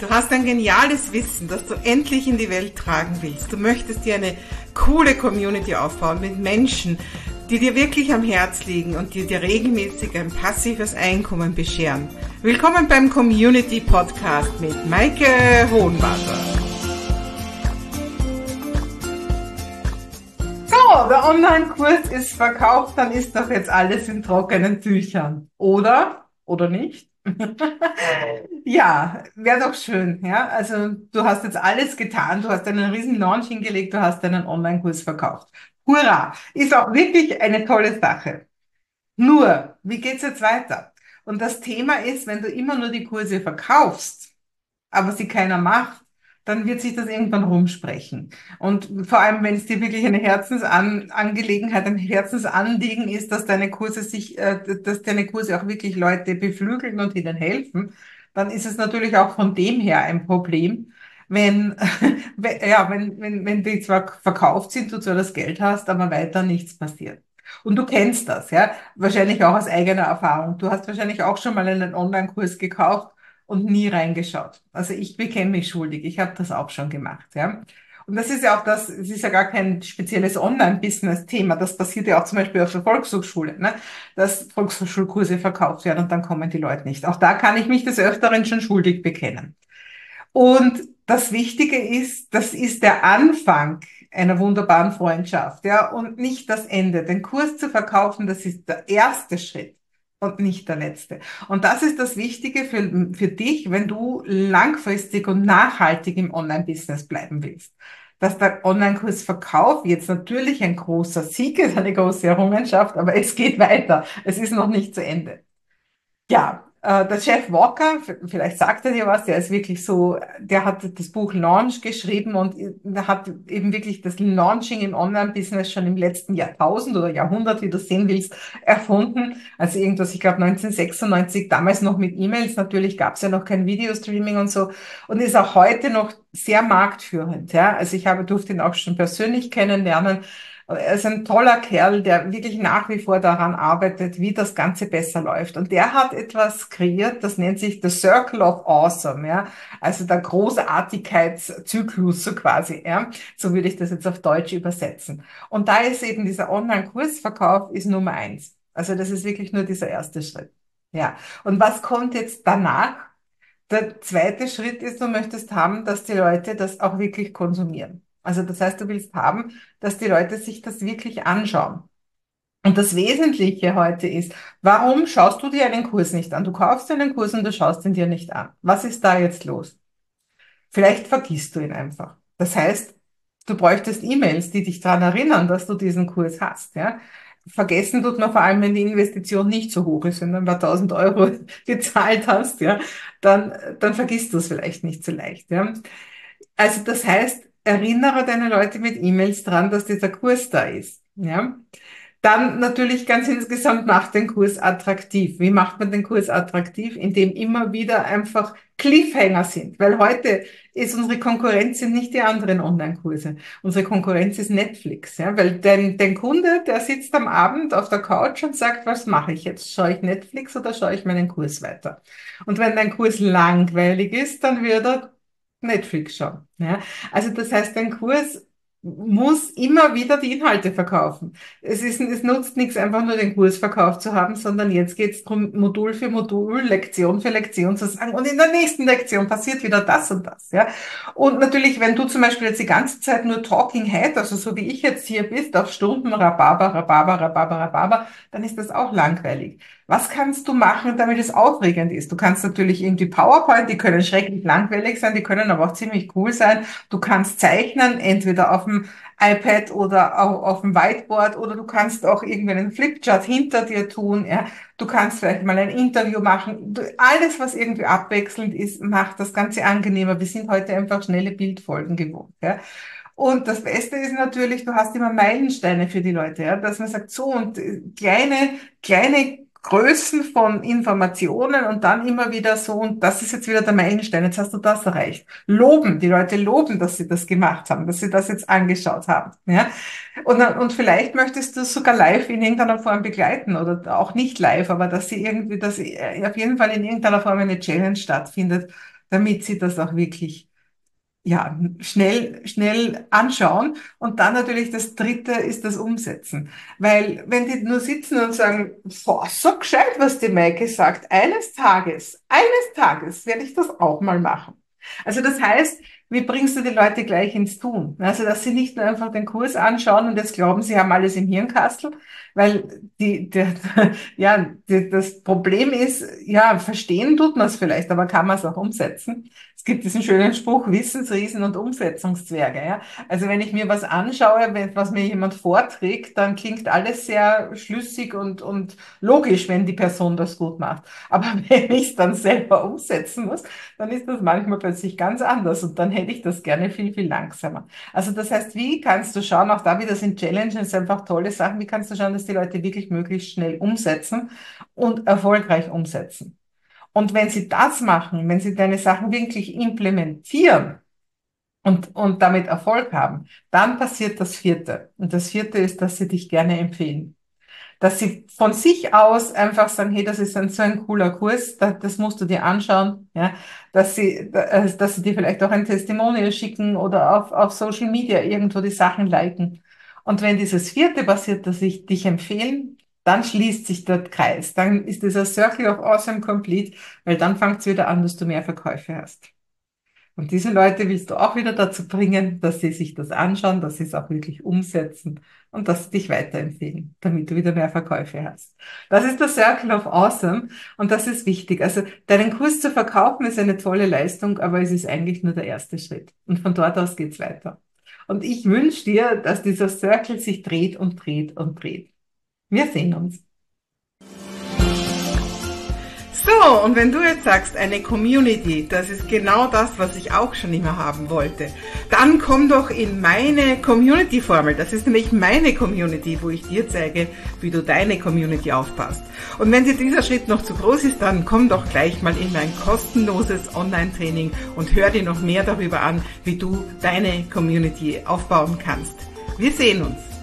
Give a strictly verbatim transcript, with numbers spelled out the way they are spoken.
Du hast ein geniales Wissen, das du endlich in die Welt tragen willst. Du möchtest dir eine coole Community aufbauen mit Menschen, die dir wirklich am Herz liegen und die dir regelmäßig ein passives Einkommen bescheren. Willkommen beim Community Podcast mit Maike Hohenwarter. So, der Online-Kurs ist verkauft, dann ist doch jetzt alles in trockenen Tüchern. Oder? Oder nicht? Ja, wäre doch schön, ja. Also du hast jetzt alles getan, du hast einen riesen Launch hingelegt, du hast einen Online-Kurs verkauft. Hurra! Ist auch wirklich eine tolle Sache. Nur, wie geht's jetzt weiter? Und das Thema ist, wenn du immer nur die Kurse verkaufst, aber sie keiner macht, dann wird sich das irgendwann rumsprechen. Und vor allem, wenn es dir wirklich eine Herzensangelegenheit, ein Herzensanliegen ist, dass deine Kurse sich, äh, dass deine Kurse auch wirklich Leute beflügeln und ihnen helfen, dann ist es natürlich auch von dem her ein Problem, wenn, ja, wenn, wenn, wenn die zwar verkauft sind, du zwar das Geld hast, aber weiter nichts passiert. Und du kennst das, ja, wahrscheinlich auch aus eigener Erfahrung. Du hast wahrscheinlich auch schon mal einen Online-Kurs gekauft und nie reingeschaut. Also ich bekenne mich schuldig. Ich habe das auch schon gemacht, ja. Und das ist ja auch das, es ist ja gar kein spezielles Online-Business-Thema. Das passiert ja auch zum Beispiel auf der Volkshochschule, ne? Dass Volkshochschulkurse verkauft werden und dann kommen die Leute nicht. Auch da kann ich mich des Öfteren schon schuldig bekennen. Und das Wichtige ist, das ist der Anfang einer wunderbaren Freundschaft, ja, und nicht das Ende. Den Kurs zu verkaufen, das ist der erste Schritt und nicht der letzte. Und das ist das Wichtige für, für dich, wenn du langfristig und nachhaltig im Online-Business bleiben willst. Dass der Online-Kursverkauf jetzt natürlich ein großer Sieg ist, eine große Errungenschaft, aber es geht weiter. Es ist noch nicht zu Ende. Ja, äh, der Jeff Walker, v- vielleicht sagt er dir was, der ist wirklich so, der hat das Buch Launch geschrieben und der hat eben wirklich das Launching im Online-Business schon im letzten Jahrtausend oder Jahrhundert, wie du sehen willst, erfunden. Also irgendwas, ich glaube neunzehnhundertsechsundneunzig, damals noch mit E-Mails, natürlich gab es ja noch kein Videostreaming und so und ist auch heute noch sehr marktführend. Ja, also ich habe durfte ihn auch schon persönlich kennenlernen. Er ist ein toller Kerl, der wirklich nach wie vor daran arbeitet, wie das Ganze besser läuft. Und der hat etwas kreiert, das nennt sich The Circle of Awesome, ja. Also der Großartigkeitszyklus, so quasi, ja. So würde ich das jetzt auf Deutsch übersetzen. Und da ist eben dieser Online-Kursverkauf ist Nummer eins. Also das ist wirklich nur dieser erste Schritt. Ja. Und was kommt jetzt danach? Der zweite Schritt ist, du möchtest haben, dass die Leute das auch wirklich konsumieren. Also das heißt, du willst haben, dass die Leute sich das wirklich anschauen. Und das Wesentliche heute ist, warum schaust du dir einen Kurs nicht an? Du kaufst einen Kurs und du schaust ihn dir nicht an. Was ist da jetzt los? Vielleicht vergisst du ihn einfach. Das heißt, du bräuchtest E-Mails, die dich daran erinnern, dass du diesen Kurs hast, ja. Vergessen tut man vor allem, wenn die Investition nicht so hoch ist, wenn du ein paar tausend Euro gezahlt hast, ja, dann, dann vergisst du es vielleicht nicht so leicht, ja. Also das heißt, erinnere deine Leute mit E-Mails dran, dass dieser Kurs da ist, ja. Dann natürlich ganz insgesamt macht den Kurs attraktiv. Wie macht man den Kurs attraktiv? Indem immer wieder einfach Cliffhanger sind. Weil heute ist unsere Konkurrenz sind nicht die anderen Online-Kurse. Unsere Konkurrenz ist Netflix. Ja? Weil dein, dein Kunde, der sitzt am Abend auf der Couch und sagt, was mache ich jetzt? Schaue ich Netflix oder schaue ich meinen Kurs weiter? Und wenn dein Kurs langweilig ist, dann wird er Netflix schauen. Ja? Also das heißt, dein Kurs muss immer wieder die Inhalte verkaufen. Es ist, es nutzt nichts, einfach nur den Kurs verkauft zu haben, sondern jetzt geht es darum, Modul für Modul, Lektion für Lektion zu sagen, und in der nächsten Lektion passiert wieder das und das, ja. Und natürlich, wenn du zum Beispiel jetzt die ganze Zeit nur Talking Head, also so wie ich jetzt hier bist, auf Stunden Rhabarber, Rhabarber, Rhabarber, Rhabarber, dann ist das auch langweilig. Was kannst du machen, damit es aufregend ist? Du kannst natürlich irgendwie PowerPoint, die können schrecklich langweilig sein, die können aber auch ziemlich cool sein. Du kannst zeichnen, entweder auf dem iPad oder auch auf dem Whiteboard, oder du kannst auch irgendwie einen Flipchart hinter dir tun, ja. Du kannst vielleicht mal ein Interview machen. Du, alles, was irgendwie abwechselnd ist, macht das Ganze angenehmer. Wir sind heute einfach schnelle Bildfolgen gewohnt, ja. Und das Beste ist natürlich, du hast immer Meilensteine für die Leute, ja, dass man sagt, so und äh, kleine, kleine Größen von Informationen und dann immer wieder so, und das ist jetzt wieder der Meilenstein, jetzt hast du das erreicht. Loben, die Leute loben, dass sie das gemacht haben, dass sie das jetzt angeschaut haben, ja. Und, dann- und vielleicht möchtest du es sogar live in irgendeiner Form begleiten oder auch nicht live, aber dass sie irgendwie, dass äh, auf jeden Fall in irgendeiner Form eine Challenge stattfindet, damit sie das auch wirklich ja, schnell, schnell anschauen. Und dann natürlich das Dritte ist das Umsetzen. Weil wenn die nur sitzen und sagen, boah, so gescheit, was die Maike sagt, eines Tages, eines Tages werde ich das auch mal machen. Also das heißt, wie bringst du die Leute gleich ins Tun? Also, dass sie nicht nur einfach den Kurs anschauen und jetzt glauben, sie haben alles im Hirnkastel, weil die, der, ja, die, das Problem ist, ja, verstehen tut man es vielleicht, aber kann man es auch umsetzen? Es gibt diesen schönen Spruch, Wissensriesen und Umsetzungszwerge, ja. Also, wenn ich mir was anschaue, wenn, was mir jemand vorträgt, dann klingt alles sehr schlüssig und, und logisch, wenn die Person das gut macht. Aber wenn ich es dann selber umsetzen muss, dann ist das manchmal plötzlich ganz anders und dann hätte ich das gerne viel, viel langsamer. Also das heißt, wie kannst du schauen, auch da wieder sind Challenges einfach tolle Sachen, wie kannst du schauen, dass die Leute wirklich möglichst schnell umsetzen und erfolgreich umsetzen? Und wenn sie das machen, wenn sie deine Sachen wirklich implementieren und, und damit Erfolg haben, dann passiert das Vierte. Und das Vierte ist, dass sie dich gerne empfehlen, dass sie von sich aus einfach sagen, hey, das ist ein, so ein cooler Kurs, das, das musst du dir anschauen, ja, dass sie, dass, dass sie dir vielleicht auch ein Testimonial schicken oder auf, auf Social Media irgendwo die Sachen liken. Und wenn dieses Vierte passiert, dass ich dich empfehlen, dann schließt sich der Kreis, dann ist dieser Circle of Awesome complete, weil dann fängt es wieder an, dass du mehr Verkäufe hast. Und diese Leute willst du auch wieder dazu bringen, dass sie sich das anschauen, dass sie es auch wirklich umsetzen und dass sie dich weiterempfehlen, damit du wieder mehr Verkäufe hast. Das ist der Circle of Awesome und das ist wichtig. Also deinen Kurs zu verkaufen ist eine tolle Leistung, aber es ist eigentlich nur der erste Schritt. Und von dort aus geht's weiter. Und ich wünsche dir, dass dieser Circle sich dreht und dreht und dreht. Wir sehen uns. So, und wenn du jetzt sagst, eine Community, das ist genau das, was ich auch schon immer haben wollte, dann komm doch in meine Community-Formel. Das ist nämlich meine Community, wo ich dir zeige, wie du deine Community aufpasst. Und wenn dir dieser Schritt noch zu groß ist, dann komm doch gleich mal in mein kostenloses Online-Training und hör dir noch mehr darüber an, wie du deine Community aufbauen kannst. Wir sehen uns.